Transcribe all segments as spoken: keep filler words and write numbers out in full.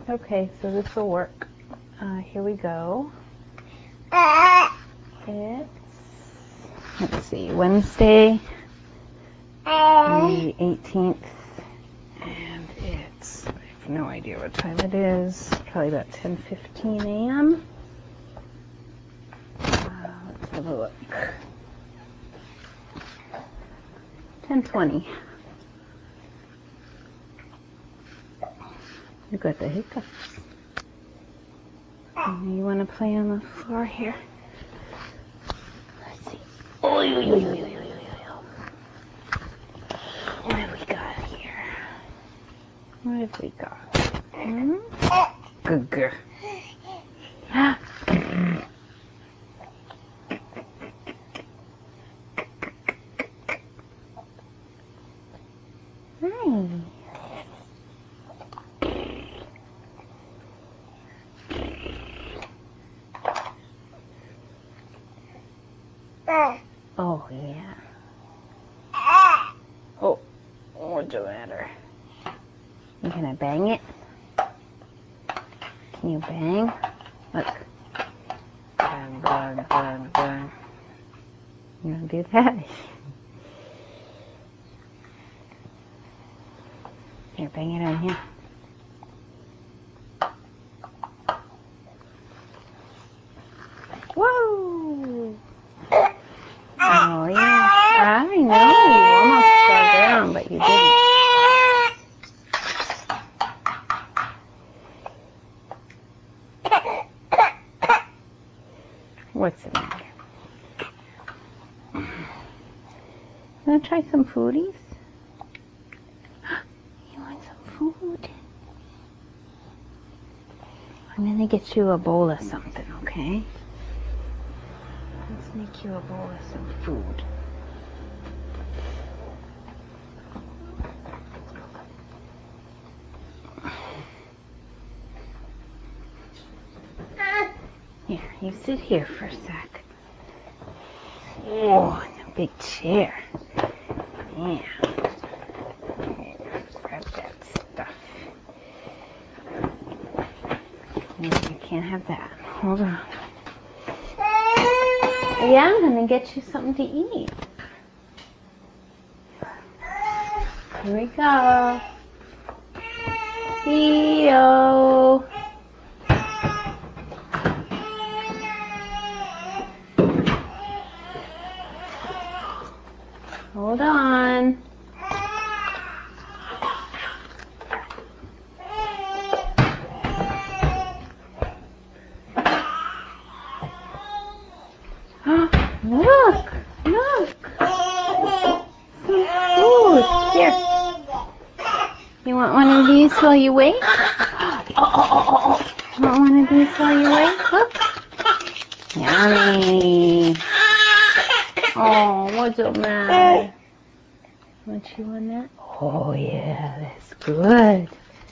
Okay, so this will work. Uh, here we go. It's, let's see, Wednesday, the eighteenth, and it's, I have no idea what time it is, probably about ten fifteen a m Uh, let's have a look. ten twenty. You got the hiccups. You want to play on the floor here? Let's see. Oh, yo, yo, yo, yo, yo, yo, yo. What have we got here? What have we got? Hmm? Good girl. Ah. Hi. Oh, yeah. Oh, what's the matter? Can I bang it? Can you bang? Look. Bang, bang, bang, bang. You want to do that? Here, bang it on here. Whoa! Oh, yeah. I know. You almost fell down, but you didn't. What's the matter? Want to try some foodies? You want some food? I'm going to get you a bowl of something, okay? Let's make you a bowl of some food. Here, you sit here for a sec. Oh, in a big chair. Yeah. Here, grab that stuff. No, you can't have that. Hold on. Yeah, I'm gonna get you something to eat. Here we go. Theo. Hold on. Look, look. Some food. Here. You want one of these while you wait? Oh, oh, oh, oh. Want one of these while you wait? Look. Yummy. Oh, what's the matter? Want you on that? Oh, yeah, that's good.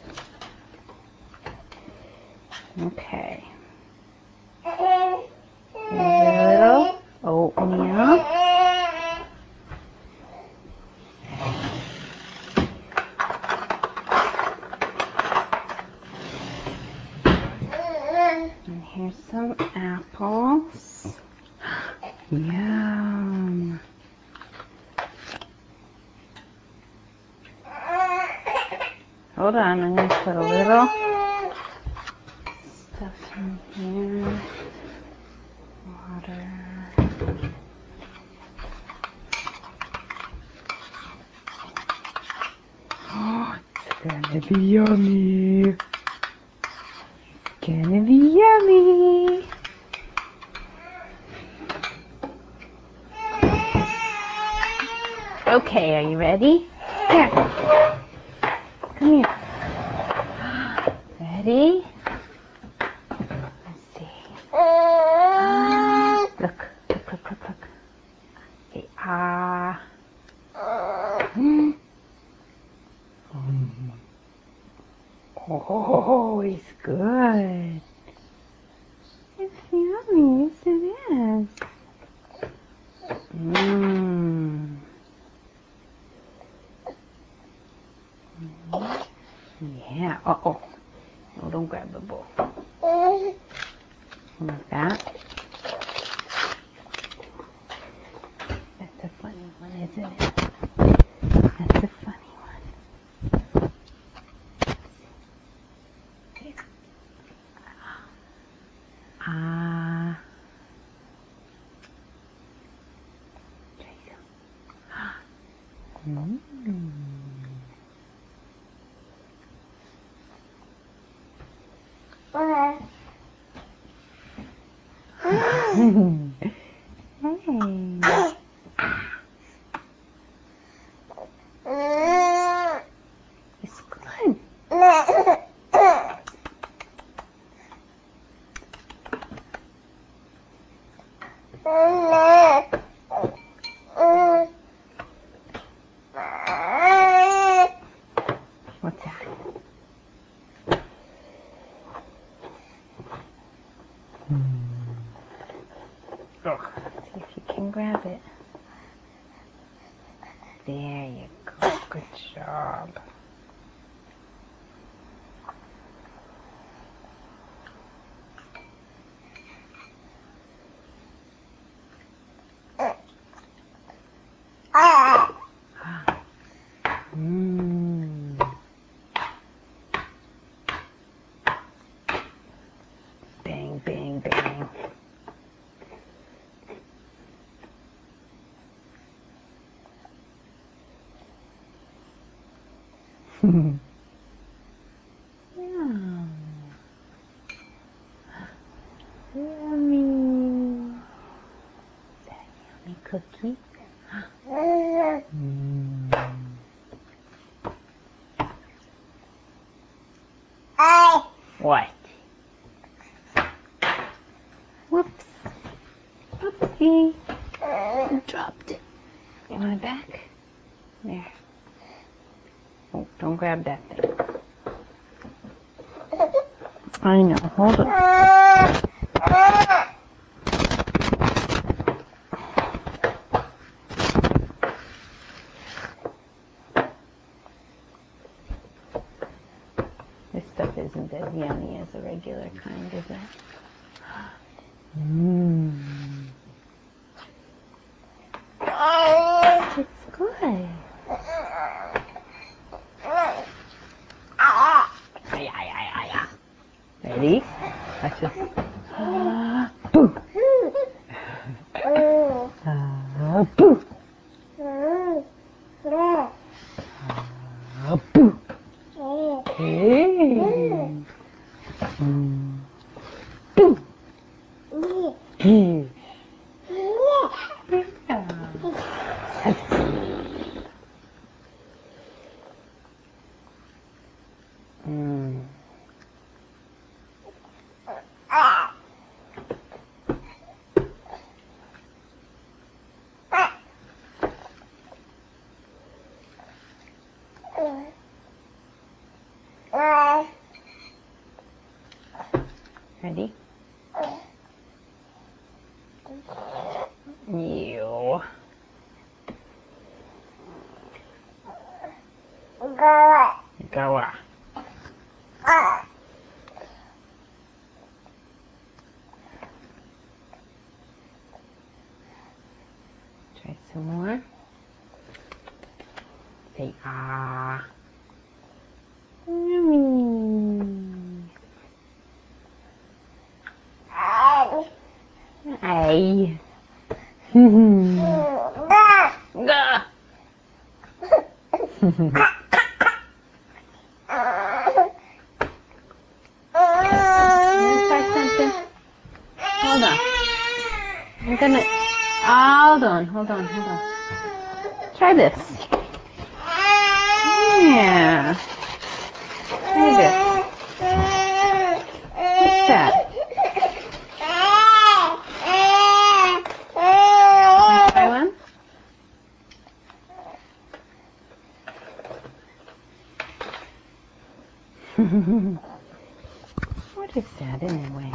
Okay. Here's a little oatmeal. And here's some apples. Yum. Hold on, I'm going to put a little stuff in here. Water. Oh, it's gonna be yummy. It's gonna be yummy. Okay, are you ready? Here. Come here. Ready? Let's see. Ah, look, look, look, look, look. Okay, ah. Mm. Mm. Oh, it's good. It's yummy. Yes, it is. Mmm. Yeah. Uh oh. Oh, don't grab the bowl. Like that. That's a funny one, isn't it? That's a funny one. Ah. There you go. Mm. Hey. It's good. What's that? Oh, see if you can grab it. There you go. Good job. Mm. Bang, bang, bang. Yum. Yummy. Is that a yummy cookie? Mm. What? Whoops. Oopsie. You dropped it. You want it back? There. Oh, don't grab that thing. I know. Hold on. This stuff isn't as yummy as the regular kind, is it? Mmm. It's good. Ay, ay, ay, ay, ay. Ready? Let's just. Ah, boo. Ah, boo. Ah, boo. Hey. Mm. Boo. Yeah. Mm. Ready? You. Go. Try some more. Say ah. Yummy. Ay. Gah. Let's try something. Hold on. I'm gonna. Hold on. Hold on. Hold on. Try this. Yeah. Try this. What's that? Wanna try one? What is that anyway?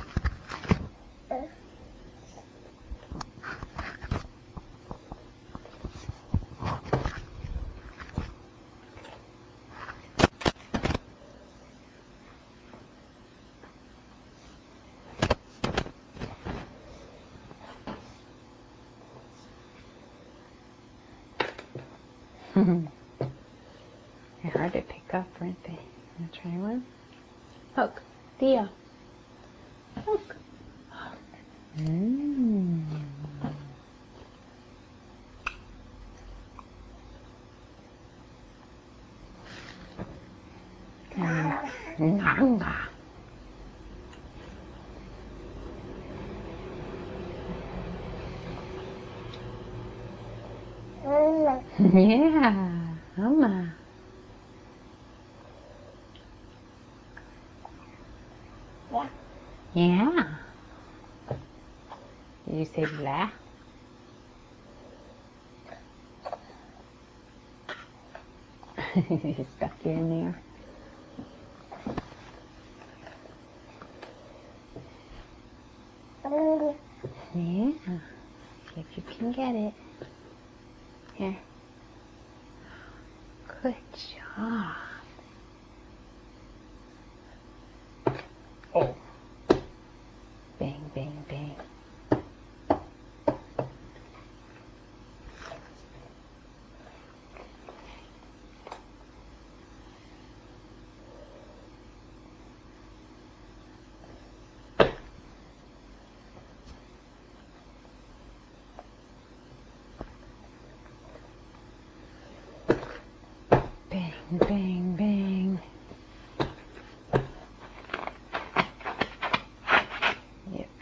They're hard to pick up, aren't they? Wanna try one? Look, Thea. Look. Mmm. Nanga. Yeah, Mama. Yeah. Yeah. Did you say blah? Stuck you in there. Yeah. See if you can get it. Here. Good job. Oh. Bang, bang, bang. Bang, bang, bang. Yuck.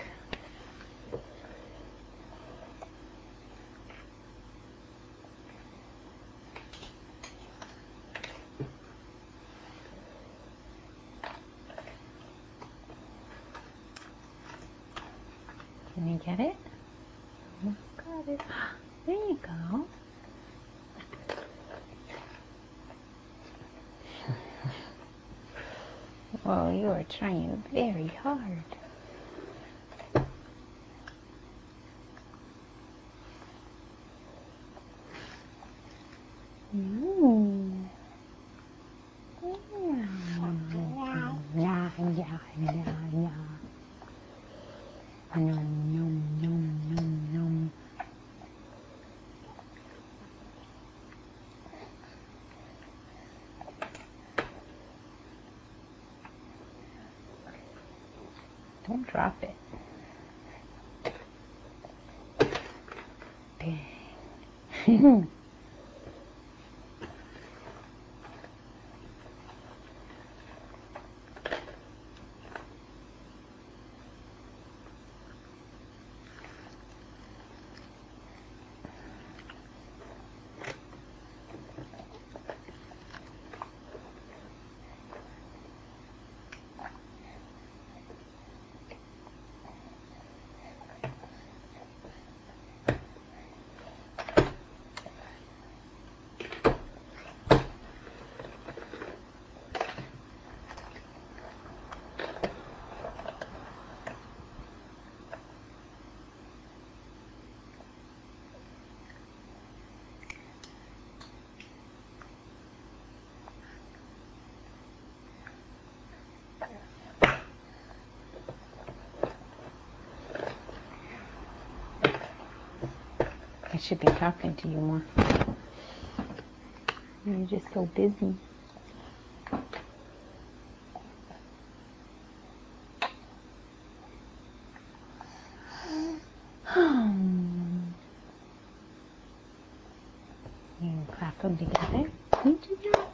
Can you get it? Almost got it. There you go. Whoa, you are trying very hard. Mm. Yeah. Yeah, yeah, yeah, yeah. Yum, yum, yum, yum, yum. Don't drop it. Bang. I should be talking to you more. You're just so busy. You can clap them together. You do that.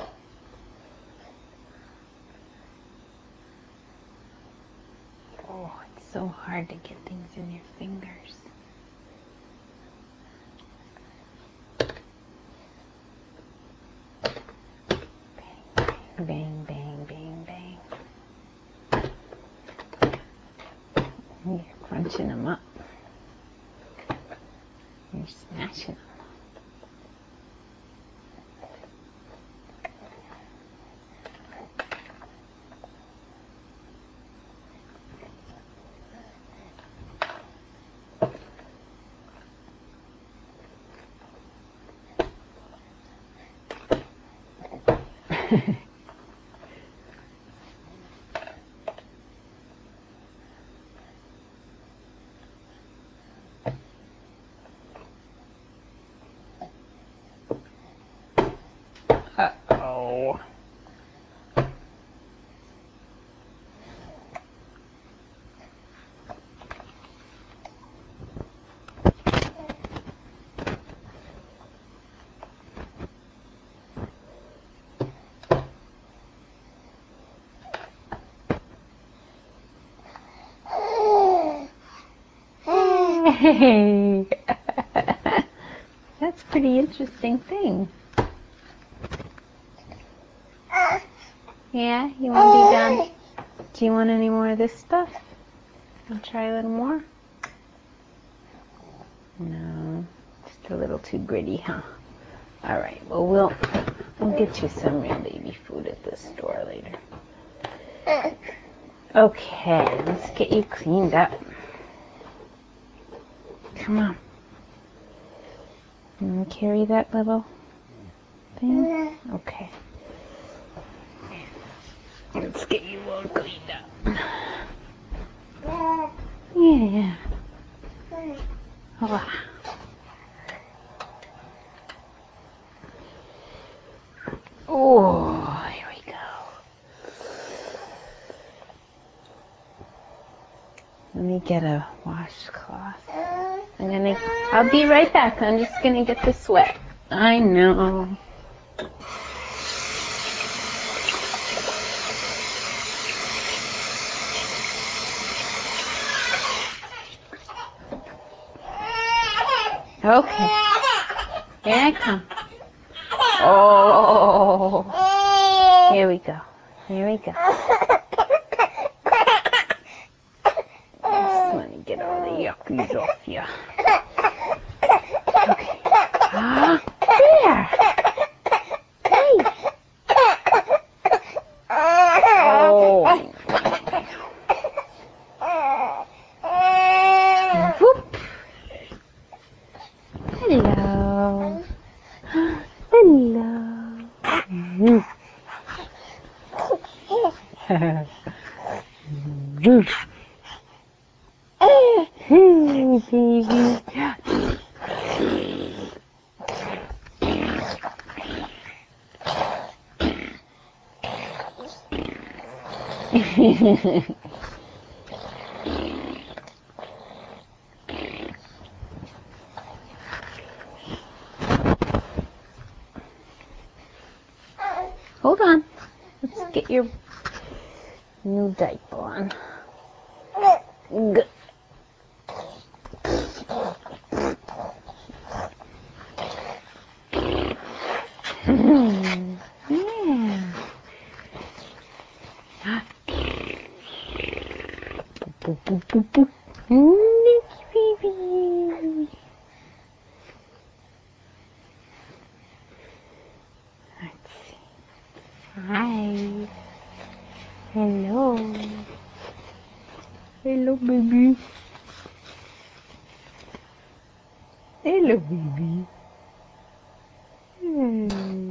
Oh, it's so hard to get things in your fingers. Bang, bang, bang, bang. You're crunching them up. You're smashing them. Hey! That's a pretty interesting thing. Yeah, you want to be done? Do you want any more of this stuff? I'll try a little more. No, just a little too gritty, huh? All right. Well, we'll we'll get you some real baby food at the store later. Okay, let's get you cleaned up. Come on. You want to carry that little thing? Okay. Let's get you all cleaned up. Yeah. Oh. Oh, here we go. Let me get a washcloth. I'm gonna, I'll be right back. I'm just gonna get the sweat. I know. Okay. Here I come. Oh. Here we go. Here we go. Just let me get all the yuckies off you. Okay. Ah, there. Hey. Oh. Whoop. Hello. Hello. Hey, baby. Hold on. Let's get your new diaper on. Good. Yeah. Boop, boop, boop, boop. Nicky baby. Let's see. Hi. Hello. Hello, baby. Hello, baby. Hey.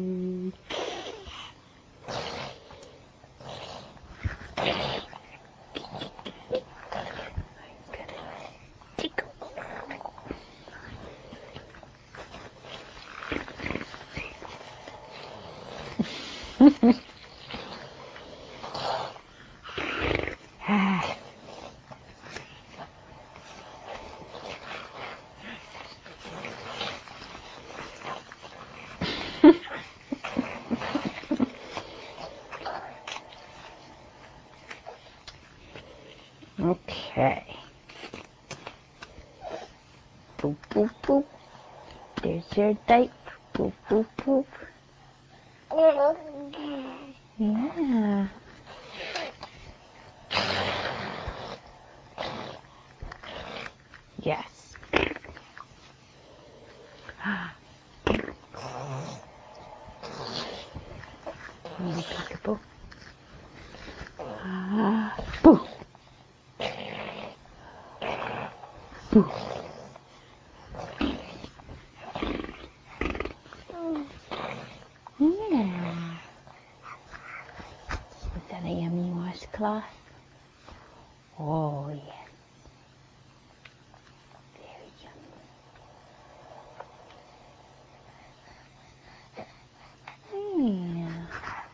Okay. Boop, boop, boop. There's your diaper. Boop, boop, boop. Yeah. Yes. Peekaboo. Ah, boo. Boo. Yeah. Is that a yummy washcloth? Oh, yes. Very yummy. Yeah.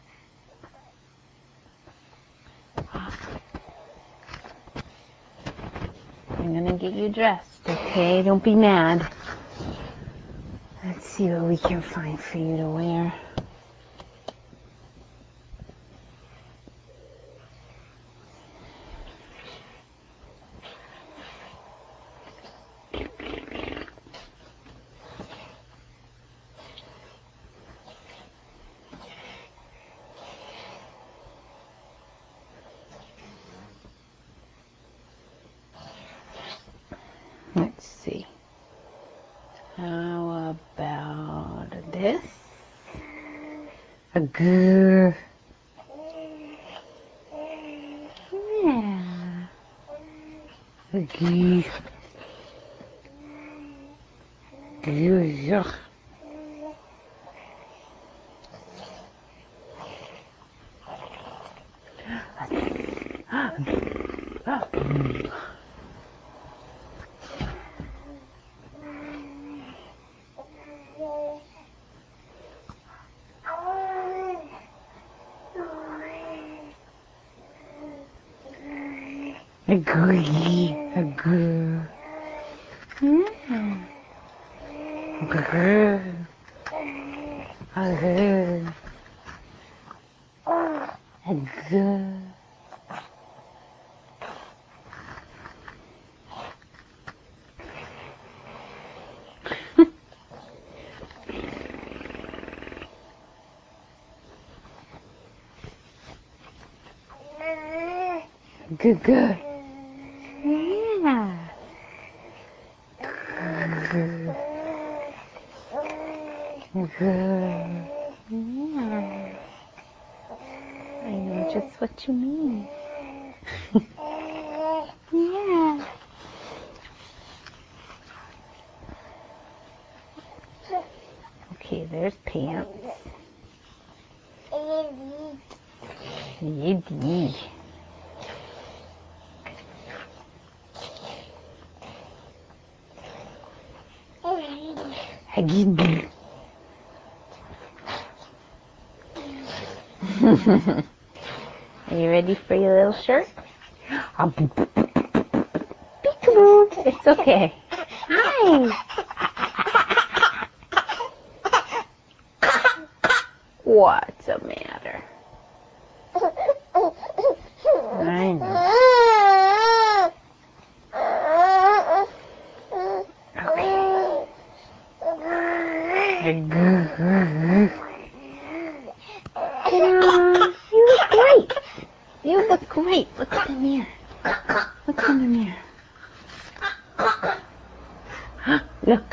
I'm gonna get you dressed, okay? Don't be mad. Let's see what we can find for you to wear. this. A good. Yeah. A good. Good. Agree, agree. Yeah. Agree. Agree. Agree. Good, good. Yeah. Good. Good. Yeah. I know just what you mean. Yeah. Okay, there's pants. Yiddy. Agiddy. Are you ready for your little shirt? Peekaboo. It's okay. Hi. What's the matter? I know. Okay. Ta-da. You look great. You look great. Look in the mirror. Look in the mirror. Look.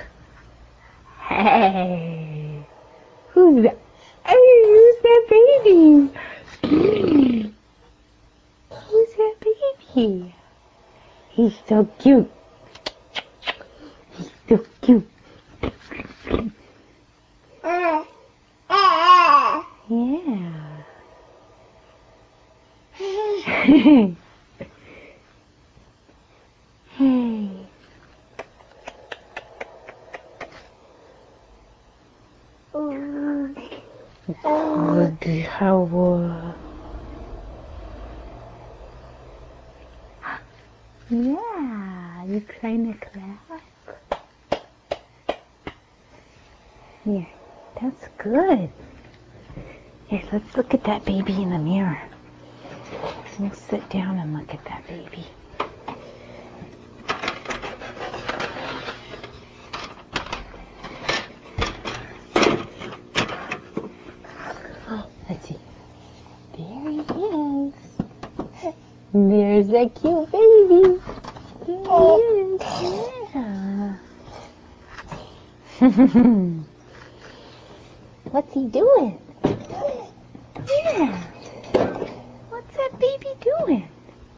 Hey. Who's that? Hey, who's that baby? Who's that baby? He's so cute. He's so cute. Yeah. Hey. Good, how uh... Yeah, you trying to clap? Here, that's good. Here, let's look at that baby in the mirror. We'll sit down and look at that baby. Let's see. There he is. There's that cute baby. There he is. Yeah. What's he doing? Yeah. What's that baby doing?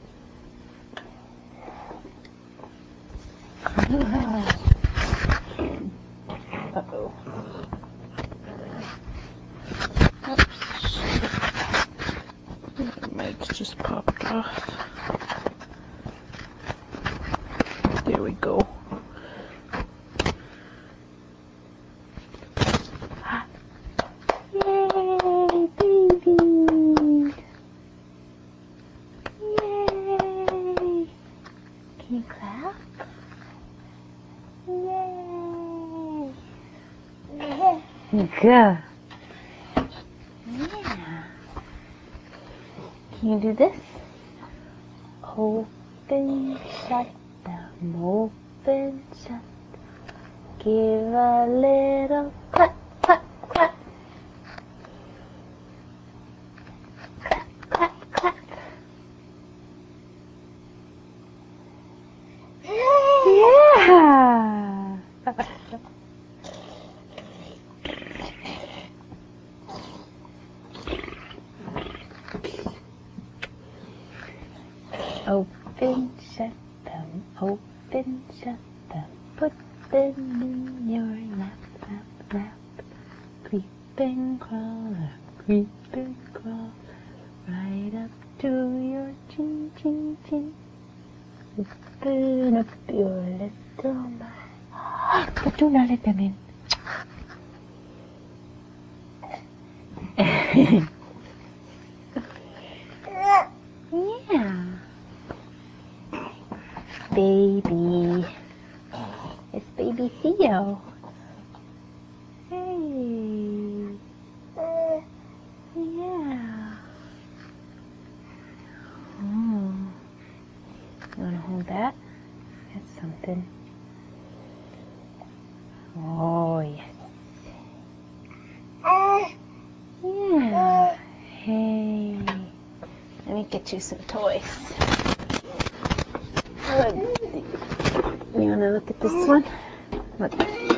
Uh-oh. The meds just popped off. There we go. Yay, baby! Yay! Can you clap? Yay! Good. Yeah. Can you do this? Open, shut, down, open, shut. Give a little clap, clap, clap. Clap, clap, clap. Yeah! Open, shut them, open, shut them. Put them in your lap, lap, lap. Creep and crawl, creep and crawl. Right up to your chin, chin, chin. Open up your little mouth. But do not let them in. Yeah. Baby. It's baby Theo. Hey. Yeah. Oh. You want to hold that? That's something. Oh, yes. Yeah. Hey. Let me get you some toys. You want to look at this one? Look.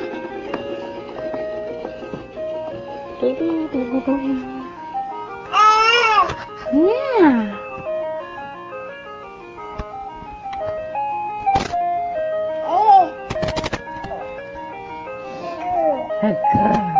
Yeah. Good.